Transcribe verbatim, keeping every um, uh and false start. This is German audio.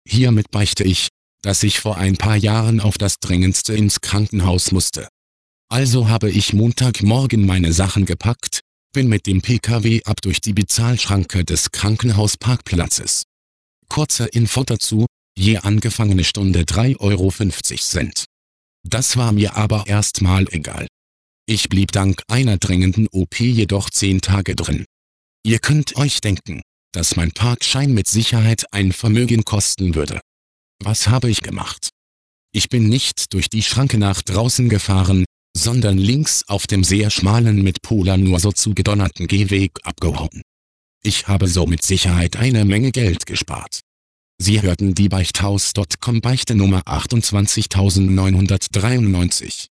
Hiermit beichte ich, dass ich vor ein paar Jahren auf das Dringendste ins Krankenhaus musste. Also habe ich Montagmorgen meine Sachen gepackt, bin mit dem P K W ab durch die Bezahlschranke des Krankenhausparkplatzes. Kurze Info dazu: je angefangene Stunde drei Euro fünfzig. Das war mir aber erstmal egal. Ich blieb dank einer dringenden O P jedoch zehn Tage drin. Ihr könnt euch denken, dass mein Parkschein mit Sicherheit ein Vermögen kosten würde. Was habe ich gemacht? Ich bin nicht durch die Schranke nach draußen gefahren, sondern links auf dem sehr schmalen mit Pola nur so zugedonnerten Gehweg abgehauen. Ich habe so mit Sicherheit eine Menge Geld gespart. Sie hörten die Beichthaus Punkt com Beichte Nummer achtundzwanzigtausendneunhundertdreiundneunzig.